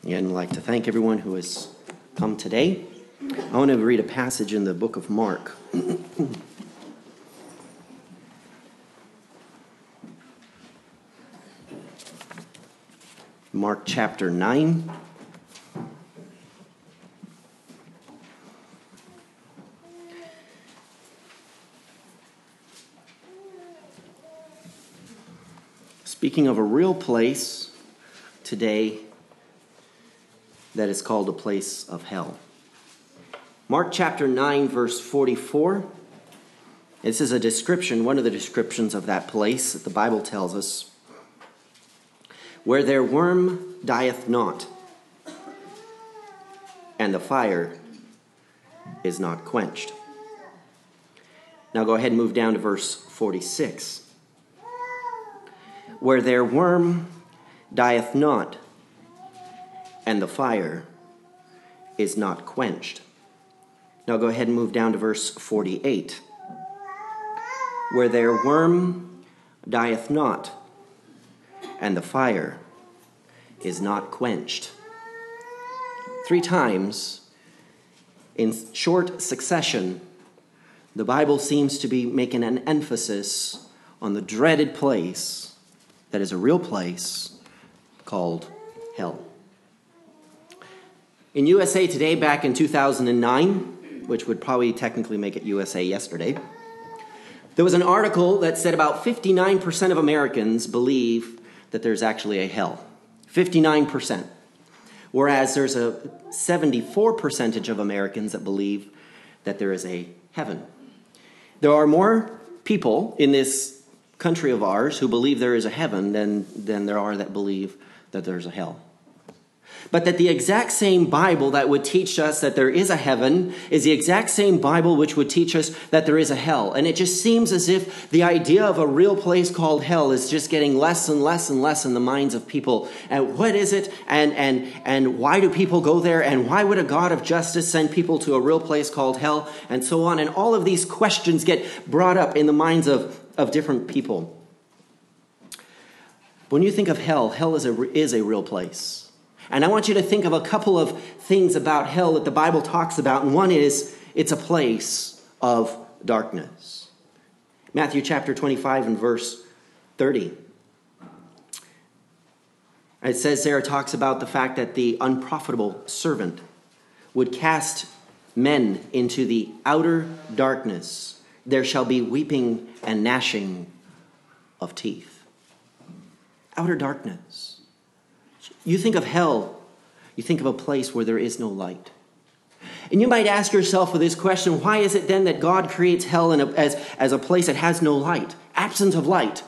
Again, I'd like to thank everyone who has come today. I want to read a passage in the book of Mark. Mark chapter 9. Speaking of a real place today that is called a place of hell. Mark chapter 9, verse 44. This is a description, one of the descriptions of that place that the Bible tells us. Where their worm dieth not, and the fire is not quenched. Now go ahead and move down to verse 46. Where their worm dieth not, and the fire is not quenched. Now go ahead and move down to verse 48. Where their worm dieth not, and the fire is not quenched. 3 times in short succession, the Bible seems to be making an emphasis on the dreaded place that is a real place called hell. In USA Today back in 2009, which would probably technically make it USA Yesterday, there was an article that said about 59% of Americans believe that there's actually a hell. 59%. Whereas there's a 74% of Americans that believe that there is a heaven. There are more people in this country of ours who believe there is a heaven than there are that believe that there's a hell. But that the exact same Bible that would teach us that there is a heaven is the exact same Bible which would teach us that there is a hell. And it just seems as if the idea of a real place called hell is just getting less and less and less in the minds of people. And what is it? And why do people go there? And why would a God of justice send people to a real place called hell? And so on. And all of these questions get brought up in the minds of different people. When you think of hell, hell is a real place. And I want you to think of a couple of things about hell that the Bible talks about. And one is, it's a place of darkness. Matthew chapter 25 and verse 30. It says there, it talks about the fact that the unprofitable servant would cast men into the outer darkness. There shall be weeping and gnashing of teeth. Outer darkness. You think of hell, you think of a place where there is no light. And you might ask yourself with this question, why is it then that God creates hell as a place that has no light, absence of light?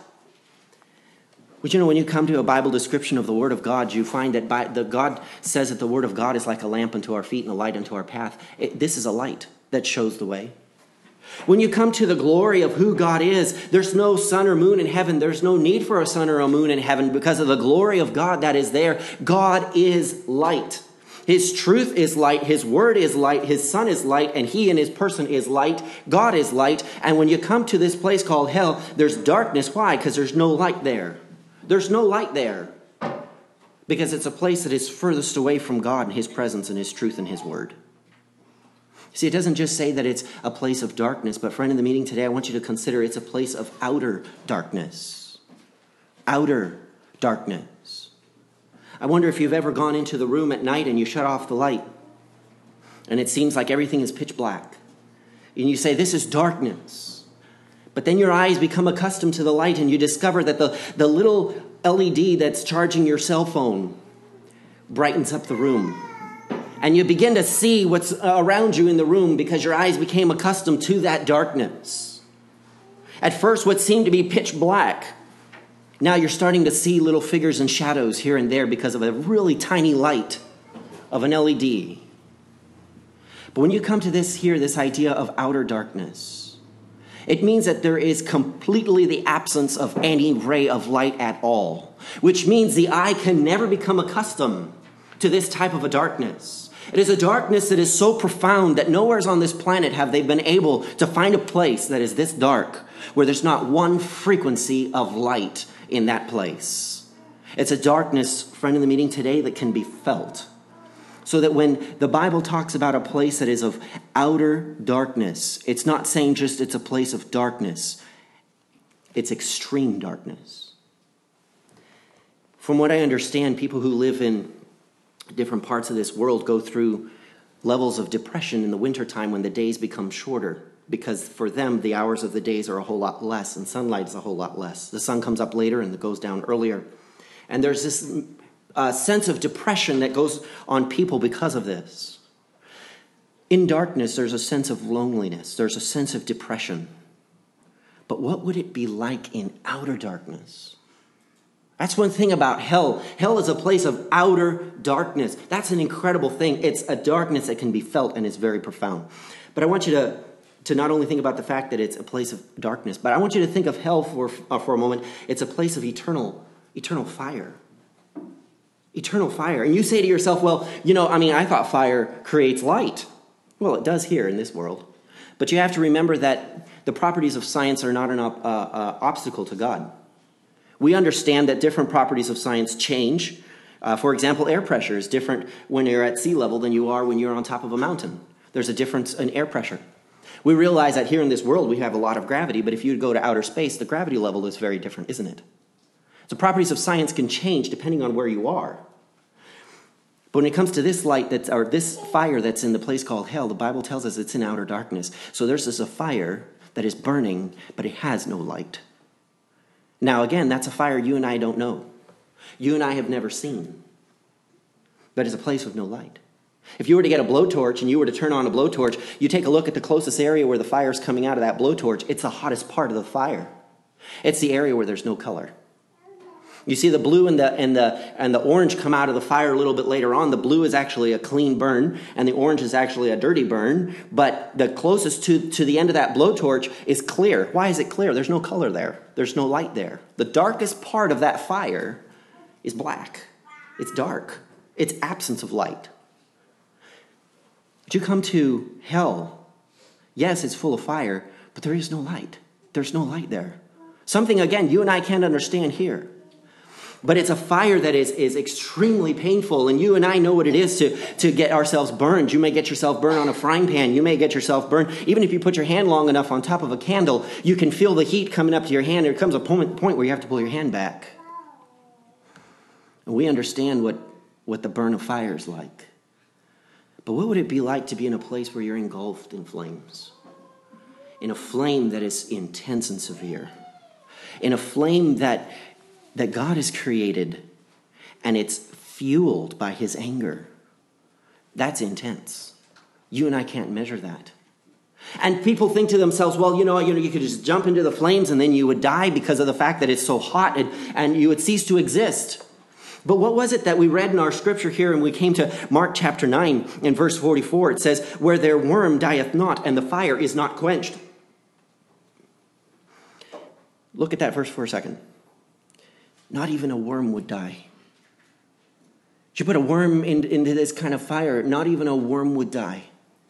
But when you come to a Bible description of the Word of God, you find that God says that the Word of God is like a lamp unto our feet and a light unto our path. This is a light that shows the way. When you come to the glory of who God is, there's no sun or moon in heaven. There's no need for a sun or a moon in heaven because of the glory of God that is there. God is light. His truth is light. His word is light. His son is light. And he in his person is light. God is light. And when you come to this place called hell, there's darkness. Why? Because there's no light there. There's no light there. Because it's a place that is furthest away from God and his presence and his truth and his word. See, it doesn't just say that it's a place of darkness, but friend, in the meeting today, I want you to consider it's a place of outer darkness. Outer darkness. I wonder if you've ever gone into the room at night and you shut off the light, and it seems like everything is pitch black. And you say, this is darkness. But then your eyes become accustomed to the light, and you discover that the little LED that's charging your cell phone brightens up the room. And you begin to see what's around you in the room because your eyes became accustomed to that darkness. At first, what seemed to be pitch black, now you're starting to see little figures and shadows here and there because of a really tiny light of an LED. But when you come to this idea of outer darkness, it means that there is completely the absence of any ray of light at all, which means the eye can never become accustomed to this type of a darkness. It is a darkness that is so profound that nowhere on this planet have they been able to find a place that is this dark, where there's not one frequency of light in that place. It's a darkness, friend in the meeting today, that can be felt. So that when the Bible talks about a place that is of outer darkness, it's not saying just it's a place of darkness. It's extreme darkness. From what I understand, people who live in different parts of this world go through levels of depression in the wintertime when the days become shorter, because for them, the hours of the days are a whole lot less and sunlight is a whole lot less. The sun comes up later and it goes down earlier. And there's this sense of depression that goes on people because of this. In darkness, there's a sense of loneliness. There's a sense of depression. But what would it be like in outer darkness? That's one thing about hell. Hell is a place of outer darkness. That's an incredible thing. It's a darkness that can be felt and is very profound. But I want you to not only think about the fact that it's a place of darkness, but I want you to think of hell for a moment. It's a place of eternal fire. Eternal fire. And you say to yourself, well, I thought fire creates light. Well, it does here in this world. But you have to remember that the properties of science are not an obstacle to God. We understand that different properties of science change. For example, air pressure is different when you're at sea level than you are when you're on top of a mountain. There's a difference in air pressure. We realize that here in this world we have a lot of gravity, but if you go to outer space, the gravity level is very different, isn't it? The properties of science can change depending on where you are. But when it comes to this light this fire that's in the place called hell, the Bible tells us it's in outer darkness. So there's a fire that is burning, but it has no light. Now again, that's a fire you and I don't know. You and I have never seen. But it's a place with no light. If you were to get a blowtorch and you were to turn on a blowtorch, you take a look at the closest area where the fire is coming out of that blowtorch. It's the hottest part of the fire. It's the area where there's no color. You see the blue and the orange come out of the fire a little bit later on. The blue is actually a clean burn, and the orange is actually a dirty burn. But the closest to the end of that blowtorch is clear. Why is it clear? There's no color there. There's no light there. The darkest part of that fire is black. It's dark. It's absence of light. But you come to hell. Yes, it's full of fire, but there is no light. There's no light there. Something, again, you and I can't understand here. But it's a fire that is extremely painful, and you and I know what it is to get ourselves burned. You may get yourself burned on a frying pan. You may get yourself burned. Even if you put your hand long enough on top of a candle, you can feel the heat coming up to your hand. There comes a point where you have to pull your hand back. And we understand what the burn of fire is like. But what would it be like to be in a place where you're engulfed in flames? In a flame that is intense and severe. In a flame that God has created, and it's fueled by his anger. That's intense. You and I can't measure that. And people think to themselves, well, you could just jump into the flames and then you would die because of the fact that it's so hot and you would cease to exist. But what was it that we read in our scripture here, and we came to Mark chapter 9 in verse 44. It says, where their worm dieth not, and the fire is not quenched. Look at that verse for a second. Not even a worm would die. If you put a worm into this kind of fire, not even a worm would die.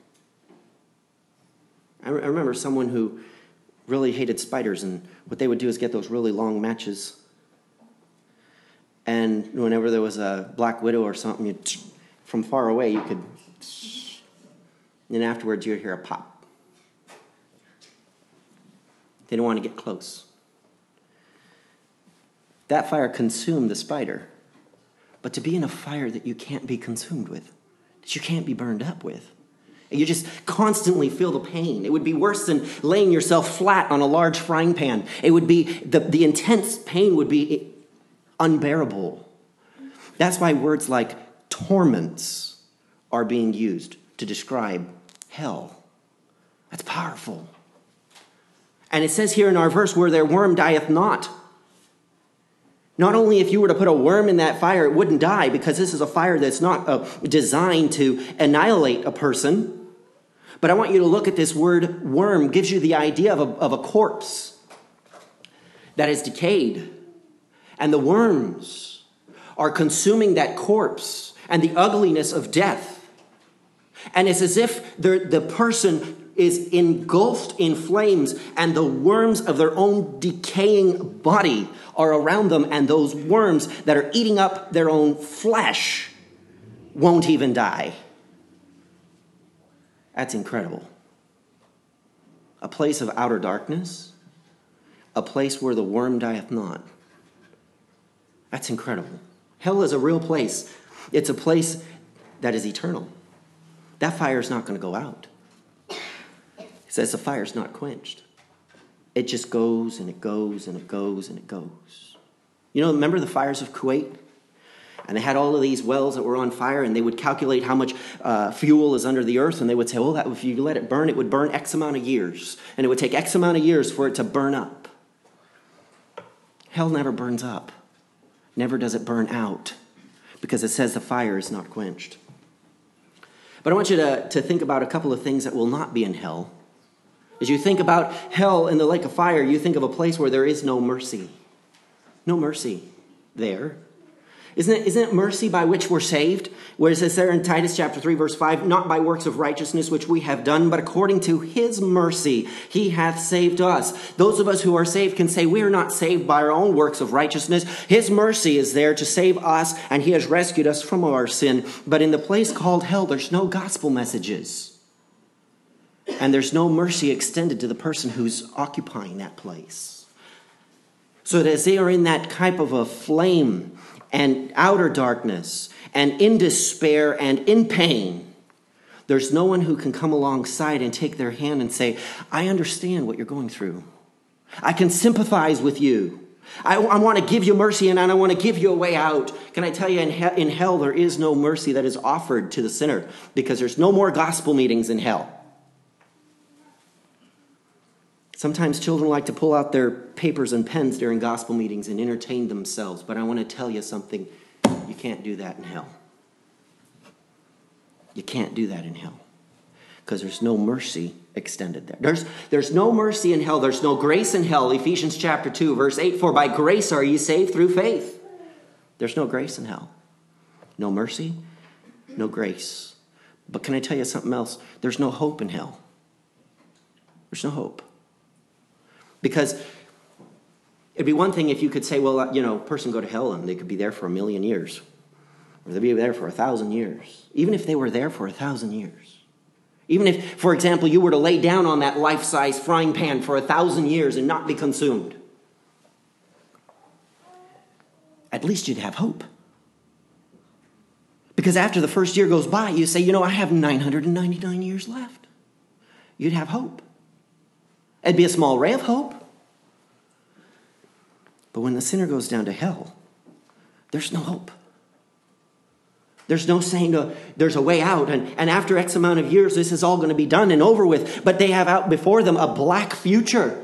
I remember someone who really hated spiders, and what they would do is get those really long matches. And whenever there was a black widow or something, from far away, you could... And afterwards, you'd hear a pop. They didn't want to get close. That fire consumed the spider. But to be in a fire that you can't be consumed with, that you can't be burned up with, and you just constantly feel the pain. It would be worse than laying yourself flat on a large frying pan. It would be, the intense pain would be unbearable. That's why words like torments are being used to describe hell. That's powerful. And it says here in our verse, where their worm dieth not. Not only if you were to put a worm in that fire, it wouldn't die, because this is a fire that's not designed to annihilate a person. But I want you to look at this word worm. It gives you the idea of a corpse that is decayed. And the worms are consuming that corpse and the ugliness of death. And it's as if the person is engulfed in flames, and the worms of their own decaying body are around them, and those worms that are eating up their own flesh won't even die. That's incredible. A place of outer darkness, a place where the worm dieth not. That's incredible. Hell is a real place. It's a place that is eternal. That fire is not going to go out. It says the fire is not quenched. It just goes and it goes and it goes and it goes. You know, remember the fires of Kuwait? And they had all of these wells that were on fire, and they would calculate how much fuel is under the earth, and they would say, well, if you let it would burn X amount of years. And it would take X amount of years for it to burn up. Hell never burns up. Never does it burn out, because it says the fire is not quenched. But I want you to think about a couple of things that will not be in hell. As you think about hell in the lake of fire, you think of a place where there is no mercy. No mercy there. Isn't it mercy by which we're saved? Where it says there in Titus chapter 3, verse 5, not by works of righteousness which we have done, but according to his mercy he hath saved us. Those of us who are saved can say we are not saved by our own works of righteousness. His mercy is there to save us, and he has rescued us from our sin. But in the place called hell, there's no gospel messages. And there's no mercy extended to the person who's occupying that place. So that as they are in that type of a flame and outer darkness, and in despair and in pain, there's no one who can come alongside and take their hand and say, I understand what you're going through. I can sympathize with you. I want to give you mercy, and I want to give you a way out. Can I tell you, in hell, there is no mercy that is offered to the sinner, because there's no more gospel meetings in hell. Sometimes children like to pull out their papers and pens during gospel meetings and entertain themselves. But I want to tell you something. You can't do that in hell. You can't do that in hell. Because there's no mercy extended there. There's no mercy in hell. There's no grace in hell. Ephesians chapter 2, verse 8, for by grace are ye saved through faith. There's no grace in hell. No mercy, no grace. But can I tell you something else? There's no hope in hell. There's no hope. Because it'd be one thing if you could say, well, a person go to hell and they could be there for 1,000,000 years. Or they'd be there for 1,000 years. Even if they were there for 1,000 years. Even if, for example, you were to lay down on that life-size frying pan for 1,000 years and not be consumed. At least you'd have hope. Because after the first year goes by, you say, I have 999 years left. You'd have hope. It'd be a small ray of hope. But when the sinner goes down to hell, there's no hope. There's no saying there's a way out. And after X amount of years, this is all going to be done and over with. But they have out before them a black future.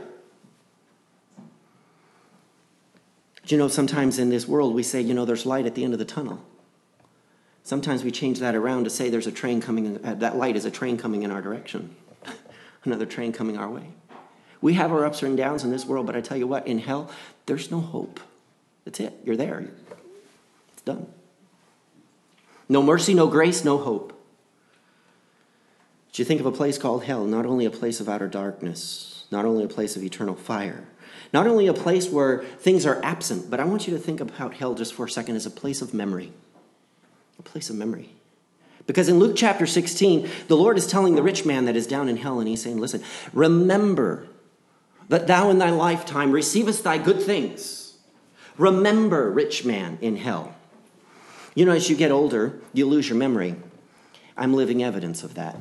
Sometimes in this world we say, there's light at the end of the tunnel. Sometimes we change that around to say there's a train coming. That light is a train coming in our direction. Another train coming our way. We have our ups and downs in this world, but I tell you what, in hell, there's no hope. That's it. You're there. It's done. No mercy, no grace, no hope. But you think of a place called hell, not only a place of outer darkness, not only a place of eternal fire, not only a place where things are absent, but I want you to think about hell just for a second as a place of memory. A place of memory. Because in Luke chapter 16, the Lord is telling the rich man that is down in hell, and he's saying, listen, remember that thou in thy lifetime receivest thy good things. Remember, rich man in hell. As you get older, you lose your memory. I'm living evidence of that.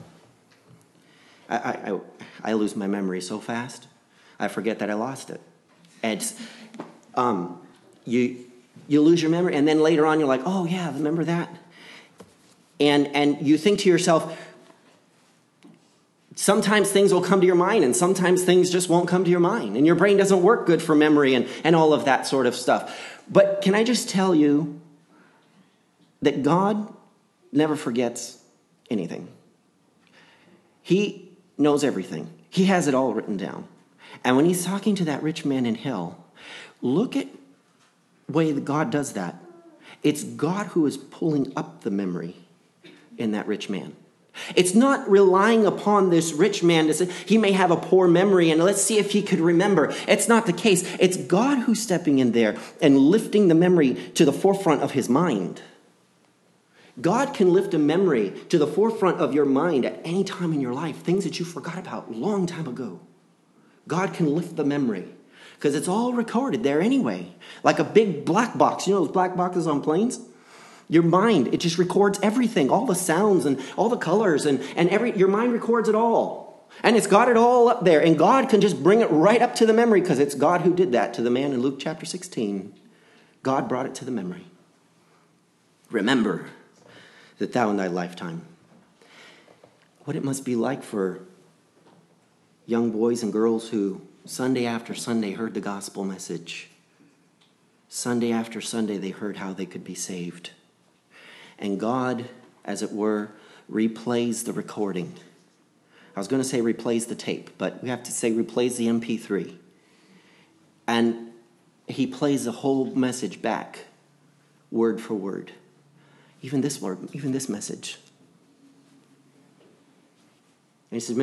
I lose my memory so fast, I forget that I lost it. And you lose your memory, and then later on you're like, oh yeah, remember that? And you think to yourself, sometimes things will come to your mind, and sometimes things just won't come to your mind. And your brain doesn't work good for memory and all of that sort of stuff. But can I just tell you that God never forgets anything. He knows everything. He has it all written down. And when he's talking to that rich man in hell, look at the way that God does that. It's God who is pulling up the memory in that rich man. It's not relying upon this rich man to say he may have a poor memory and let's see if he could remember. It's not the case. It's God who's stepping in there and lifting the memory to the forefront of his mind. God can lift a memory to the forefront of your mind at any time in your life, things that you forgot about a long time ago. God can lift the memory because it's all recorded there anyway, like a big black box. You know those black boxes on planes? Your mind, it just records everything, all the sounds and all the colors and your mind records it all. And it's got it all up there. And God can just bring it right up to the memory because it's God who did that to the man in Luke chapter 16. God brought it to the memory. Remember that thou in thy lifetime. What it must be like for young boys and girls who Sunday after Sunday heard the gospel message. Sunday after Sunday they heard how they could be saved. And God, as it were, replays the recording. I was going to say replays the tape, but we have to say replays the MP3. And he plays the whole message back, word for word. Even this message. And he says,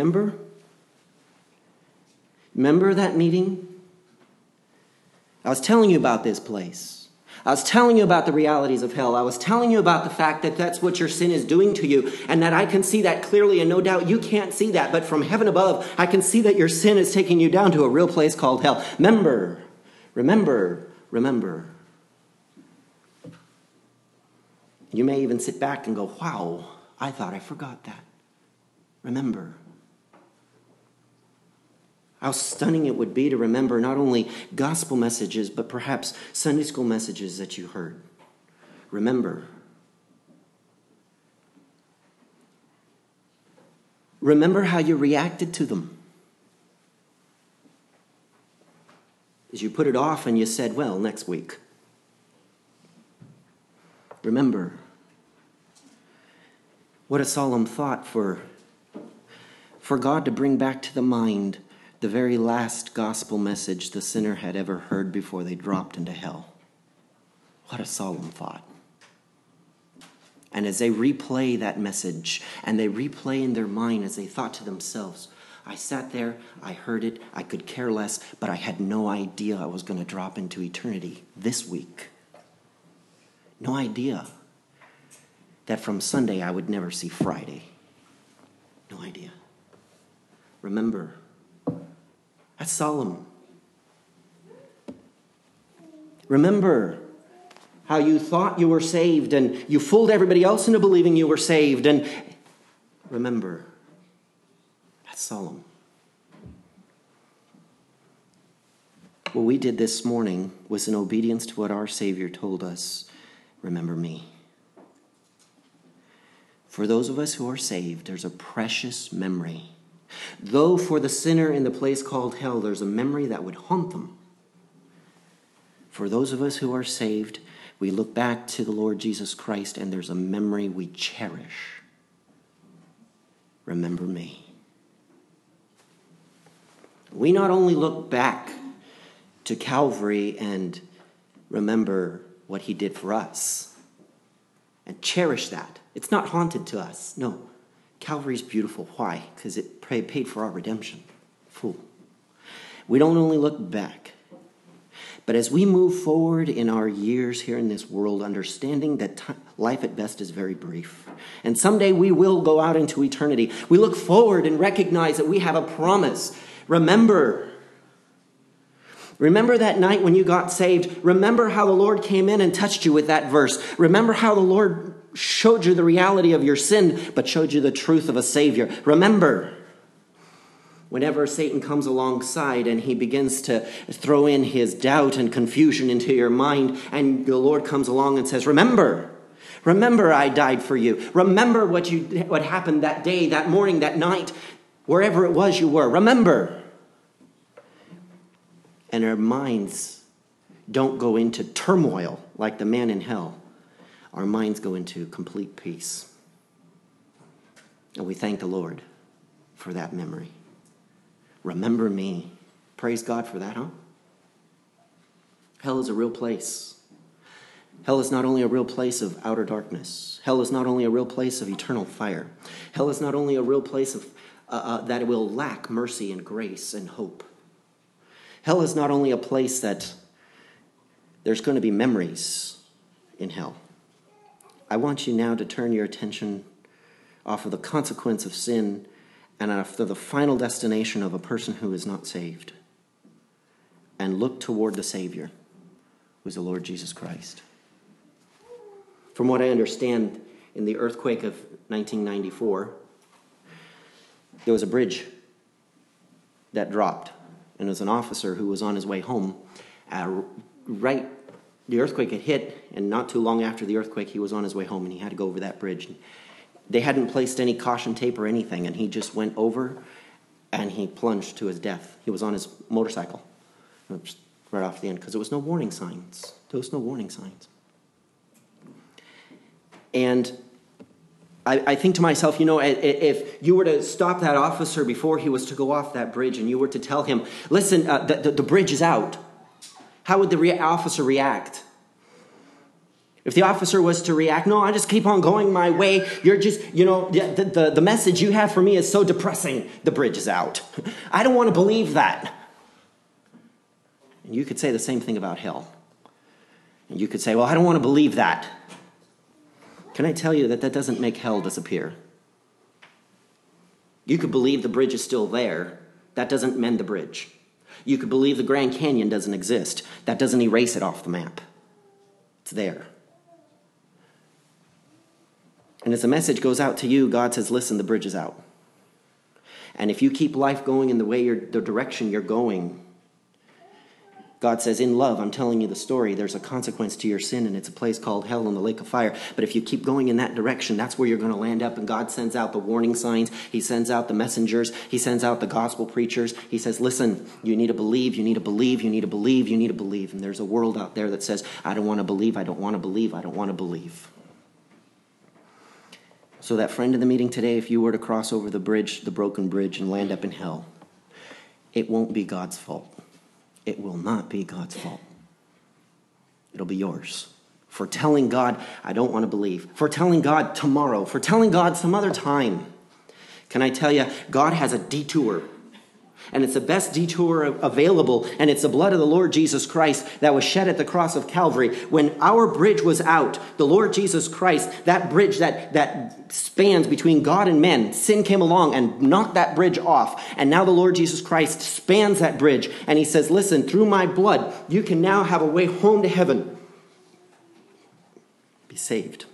remember that meeting? I was telling you about this place. I was telling you about the realities of hell. I was telling you about the fact that that's what your sin is doing to you and that I can see that clearly, and no doubt you can't see that, but from heaven above, I can see that your sin is taking you down to a real place called hell. Remember. You may even sit back and go, wow, I thought I forgot that. Remember. How stunning it would be to remember not only gospel messages, but perhaps Sunday school messages that you heard. Remember. Remember how you reacted to them. As you put it off and you said, well, next week. Remember. What a solemn thought for God to bring back to the mind the very last gospel message the sinner had ever heard before they dropped into hell. What a solemn thought. And as they replay that message, and they replay in their mind as they thought to themselves, I sat there, I heard it, I could care less, but I had no idea I was going to drop into eternity this week. No idea that from Sunday I would never see Friday. No idea. Remember, that's solemn. Remember how you thought you were saved and you fooled everybody else into believing you were saved. And remember, that's solemn. What we did this morning was in obedience to what our Savior told us. Remember me. For those of us who are saved, there's a precious memory. Though for the sinner in the place called hell, there's a memory that would haunt them. For those of us who are saved, we look back to the Lord Jesus Christ and there's a memory we cherish. Remember me. We not only look back to Calvary and remember what he did for us and cherish that. It's not haunted to us. No. Calvary's beautiful. Why? Because it paid for our redemption. Fool. We don't only look back, but as we move forward in our years here in this world, understanding that life at best is very brief, and someday we will go out into eternity, we look forward and recognize that we have a promise. Remember that night when you got saved. Remember how the Lord came in and touched you with that verse. Remember how the Lord showed you the reality of your sin, but showed you the truth of a Savior. Remember, whenever Satan comes alongside and he begins to throw in his doubt and confusion into your mind, and the Lord comes along and says, remember I died for you. Remember what happened that day, that morning, that night, wherever it was you were. Remember. And our minds don't go into turmoil like the man in hell. Our minds go into complete peace. And we thank the Lord for that memory. Remember me. Praise God for that, huh? Hell is a real place. Hell is not only a real place of outer darkness. Hell is not only a real place of eternal fire. Hell is not only a real place of that it will lack mercy and grace and hope. Hell is not only a place that there's going to be memories in hell. I want you now to turn your attention off of the consequence of sin and after the final destination of a person who is not saved, and look toward the Savior, who is the Lord Jesus Christ. From what I understand, in the earthquake of 1994, there was a bridge that dropped, and it was an officer who was on his way home. The earthquake had hit, and not too long after the earthquake, he was on his way home, and he had to go over that bridge. They hadn't placed any caution tape or anything, and he just went over, and he plunged to his death. He was on his motorcycle, right off the end, because there was no warning signs. There was no warning signs. And I think to myself, if you were to stop that officer before he was to go off that bridge, and you were to tell him, listen, the bridge is out, how would the officer react? If the officer was to react, no, I just keep on going my way. You're just, the message you have for me is so depressing. The bridge is out. I don't want to believe that. And you could say the same thing about hell. And you could say, well, I don't want to believe that. Can I tell you that doesn't make hell disappear? You could believe the bridge is still there. That doesn't mend the bridge. You could believe the Grand Canyon doesn't exist. That doesn't erase it off the map. It's there. And as the message goes out to you, God says, listen, the bridge is out. And if you keep life going in the direction you're going, God says, in love, I'm telling you the story. There's a consequence to your sin, and it's a place called hell and the lake of fire. But if you keep going in that direction, that's where you're going to land up. And God sends out the warning signs. He sends out the messengers. He sends out the gospel preachers. He says, listen, you need to believe, you need to believe, you need to believe, you need to believe. And there's a world out there that says, I don't want to believe, I don't want to believe, I don't want to believe. So that friend in the meeting today, if you were to cross over the bridge, the broken bridge, and land up in hell, it won't be God's fault. It will not be God's fault. It'll be yours. For telling God, I don't want to believe. For telling God tomorrow. For telling God some other time. Can I tell you, God has a detour. And it's the best detour available. And it's the blood of the Lord Jesus Christ that was shed at the cross of Calvary. When our bridge was out, the Lord Jesus Christ, that bridge that spans between God and men, sin came along and knocked that bridge off. And now the Lord Jesus Christ spans that bridge. And he says, listen, through my blood, you can now have a way home to heaven. Be saved.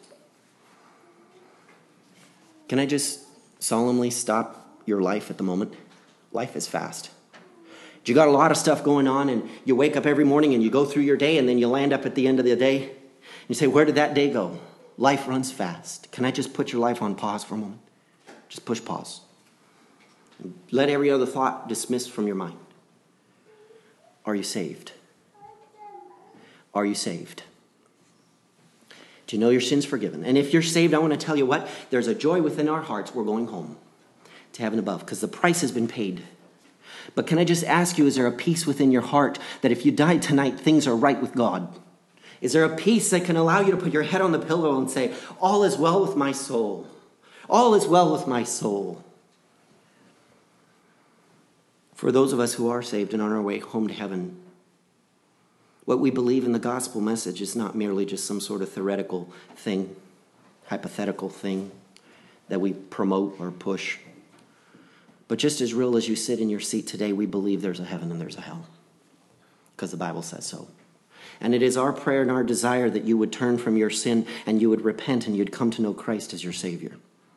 Can I just solemnly stop your life at the moment? Life is fast. You got a lot of stuff going on, and you wake up every morning and you go through your day, and then you land up at the end of the day. And you say, where did that day go? Life runs fast. Can I just put your life on pause for a moment? Just push pause. Let every other thought dismiss from your mind. Are you saved? Are you saved? Do you know your sin's forgiven? And if you're saved, I want to tell you what? There's a joy within our hearts. We're going home to heaven above, because the price has been paid. But can I just ask you, is there a peace within your heart that if you died tonight, things are right with God? Is there a peace that can allow you to put your head on the pillow and say, all is well with my soul. All is well with my soul. For those of us who are saved and on our way home to heaven, what we believe in the gospel message is not merely just some sort of theoretical thing, hypothetical thing that we promote or push. But just as real as you sit in your seat today, we believe there's a heaven and there's a hell, because the Bible says so. And it is our prayer and our desire that you would turn from your sin and you would repent and you'd come to know Christ as your Savior.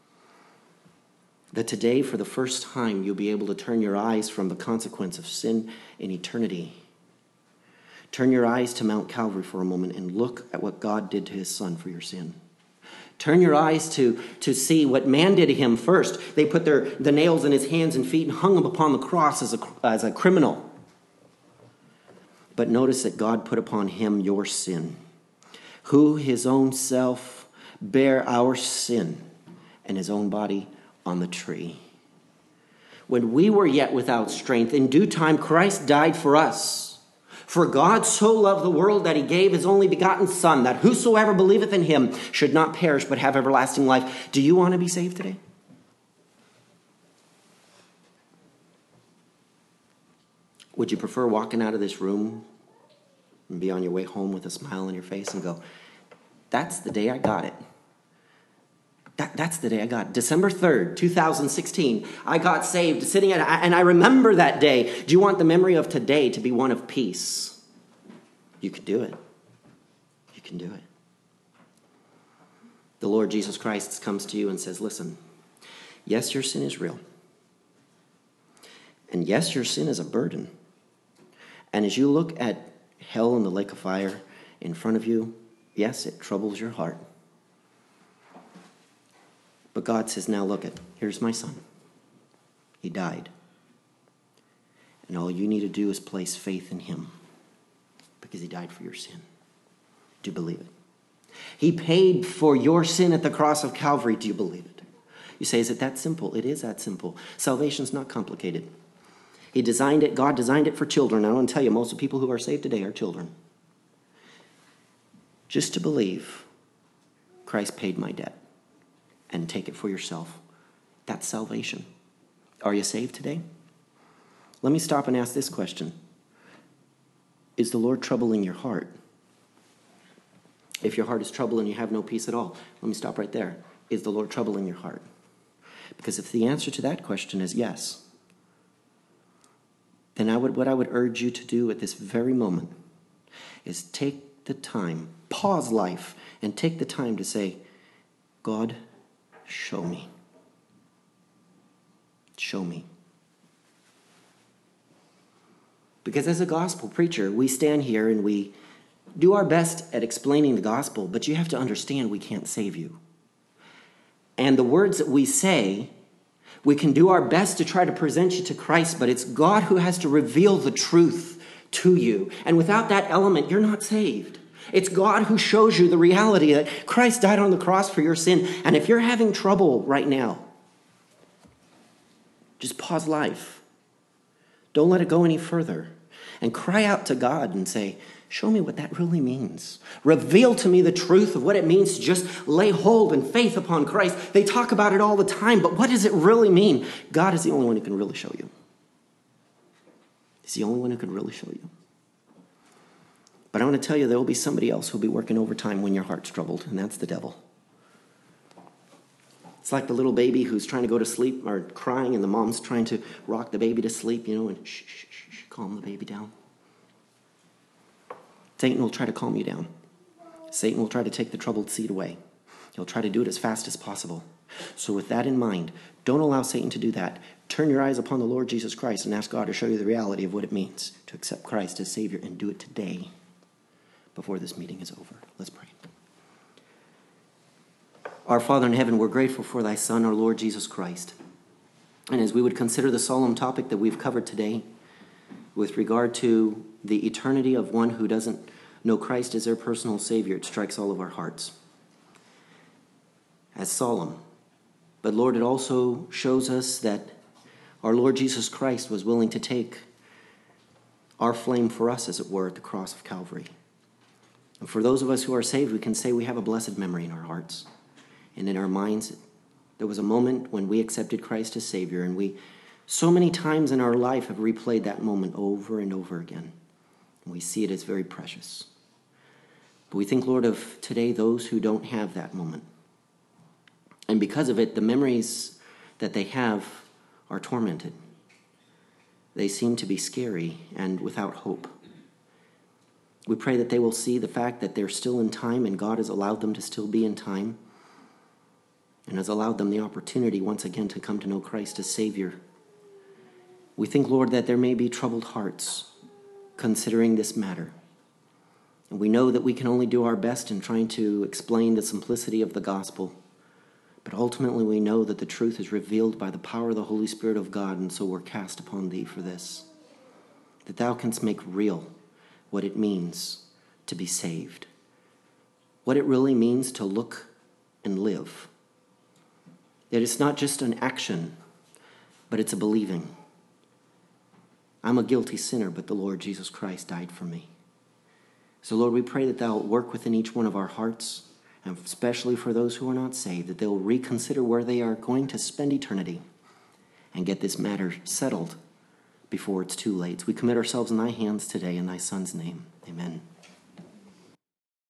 That today, for the first time, you'll be able to turn your eyes from the consequence of sin in eternity. Turn your eyes to Mount Calvary for a moment and look at what God did to his Son for your sin. Turn your eyes to see what man did to him first. They put the nails in his hands and feet and hung him upon the cross as a criminal. But notice that God put upon him your sin, who his own self bare our sin and his own body on the tree. When we were yet without strength, in due time Christ died for us. For God so loved the world that he gave his only begotten Son, that whosoever believeth in him should not perish but have everlasting life. Do you want to be saved today? Would you prefer walking out of this room and be on your way home with a smile on your face and go, that's the day I got it. That's the day I got it. December 3rd, 2016, I got saved and I remember that day. Do you want the memory of today to be one of peace? You can do it. You can do it. The Lord Jesus Christ comes to you and says, listen, yes, your sin is real. And yes, your sin is a burden. And as you look at hell and the lake of fire in front of you, yes, it troubles your heart. But God says, now look at, here's my son. He died. And all you need to do is place faith in him because he died for your sin. Do you believe it? He paid for your sin at the cross of Calvary. Do you believe it? You say, is it that simple? It is that simple. Salvation's not complicated. He designed it. God designed it for children. I want to tell you, most of the people who are saved today are children. Just to believe Christ paid my debt and take it for yourself. That's salvation. Are you saved today? Let me stop and ask this question. Is the Lord troubling your heart? If your heart is troubled and you have no peace at all, let me stop right there. Is the Lord troubling your heart? Because if the answer to that question is yes, then what I would urge you to do at this very moment is take the time, pause life, and take the time to say, God, show me. Show me. Because as a gospel preacher, we stand here and we do our best at explaining the gospel, but you have to understand we can't save you. And the words that we say, we can do our best to try to present you to Christ, but it's God who has to reveal the truth to you. And without that element, you're not saved. It's God who shows you the reality that Christ died on the cross for your sin. And if you're having trouble right now, just pause life. Don't let it go any further. And cry out to God and say, show me what that really means. Reveal to me the truth of what it means to just lay hold in faith upon Christ. They talk about it all the time, but what does it really mean? God is the only one who can really show you. He's the only one who can really show you. But I want to tell you, there will be somebody else who will be working overtime when your heart's troubled, and that's the devil. It's like the little baby who's trying to go to sleep or crying, and the mom's trying to rock the baby to sleep, and shh, calm the baby down. Satan will try to calm you down. Satan will try to take the troubled seed away. He'll try to do it as fast as possible. So with that in mind, don't allow Satan to do that. Turn your eyes upon the Lord Jesus Christ and ask God to show you the reality of what it means to accept Christ as Savior, and do it today before this meeting is over. Let's pray. Our Father in heaven, we're grateful for thy Son, our Lord Jesus Christ. And as we would consider the solemn topic that we've covered today with regard to the eternity of one who doesn't know Christ as their personal Savior, it strikes all of our hearts as solemn. But Lord, it also shows us that our Lord Jesus Christ was willing to take our flame for us, as it were, at the cross of Calvary. And for those of us who are saved, we can say we have a blessed memory in our hearts and in our minds. There was a moment when we accepted Christ as Savior, and we so many times in our life have replayed that moment over and over again. And we see it as very precious. But we think, Lord, of today those who don't have that moment. And because of it, the memories that they have are tormented. They seem to be scary and without hope. We pray that they will see the fact that they're still in time, and God has allowed them to still be in time, and has allowed them the opportunity once again to come to know Christ as Savior. We think, Lord, that there may be troubled hearts considering this matter. And we know that we can only do our best in trying to explain the simplicity of the gospel. But ultimately we know that the truth is revealed by the power of the Holy Spirit of God, and so we're cast upon thee for this. That thou canst make real what it means to be saved. What it really means to look and live. That it's not just an action, but it's a believing. I'm a guilty sinner, but the Lord Jesus Christ died for me. So, Lord, we pray that thou work within each one of our hearts, and especially for those who are not saved, that they'll reconsider where they are going to spend eternity and get this matter settled before it's too late. We commit ourselves in thy hands today in thy Son's name. Amen.